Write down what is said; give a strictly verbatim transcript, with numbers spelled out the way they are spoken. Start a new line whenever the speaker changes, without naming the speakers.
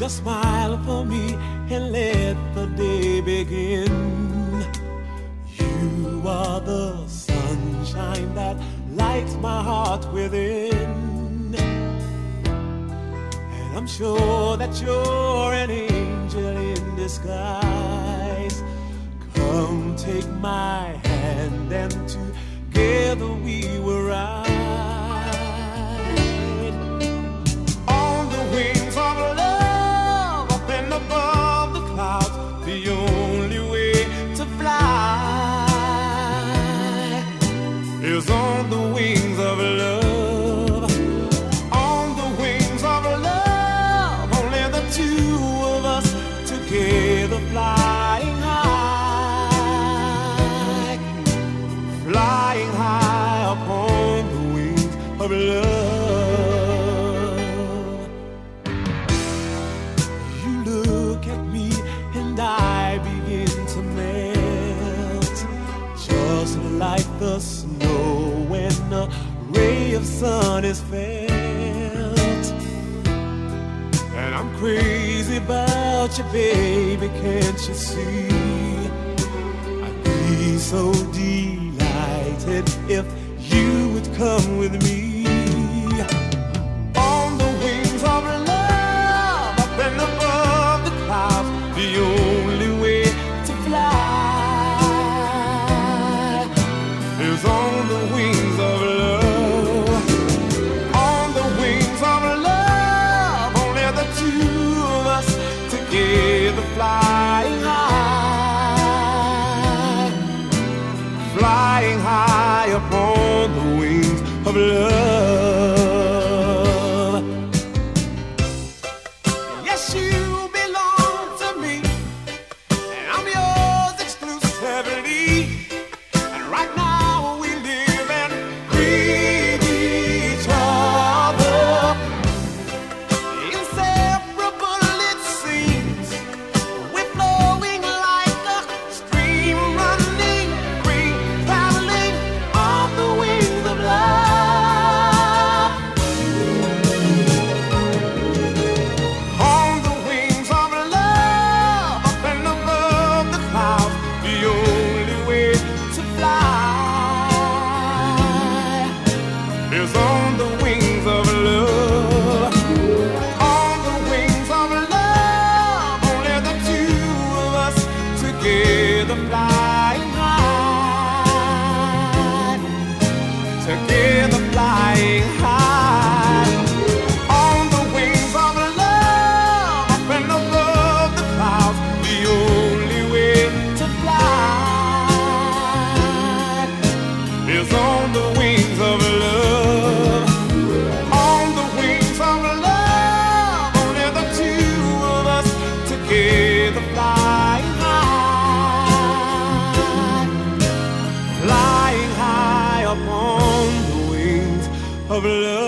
Just smile for me and let the day begin. You are the sunshine that lights my heart within. And I'm sure that you're an angel in disguise. Come take my hand and together we will ride on the wings of love up and above the clouds. The only way to fly is on the wings of love. On the wings of love, only the two of us together flying high, flying high upon the wings of love. You look at me and I begin to melt, just like the snow when a ray of sun is felt. And I'm crazy about you, baby, can't you see? I'd be so delighted if you would come with me. On the wings of love, up and above the clouds, the only way to fly is on the wings of love. On the wings of love, only the two of us together flying high, flying high upon the wings of love. Yes, you belong to me, and I'm yours exclusively. And right now we live and breathe each other. Inseparable it seems, we're flowing like a stream, running free, traveling on the wings of love. On the wings of love, up and above the clouds, the only way to fly is on the wings of love. On the wings of love, only the two of us together flying high, together flying high. On the wings of love, up and above the clouds, the only way to fly is on the wings of love. On the wings of love, only the two of us together flying high, flying high upon the wings of love.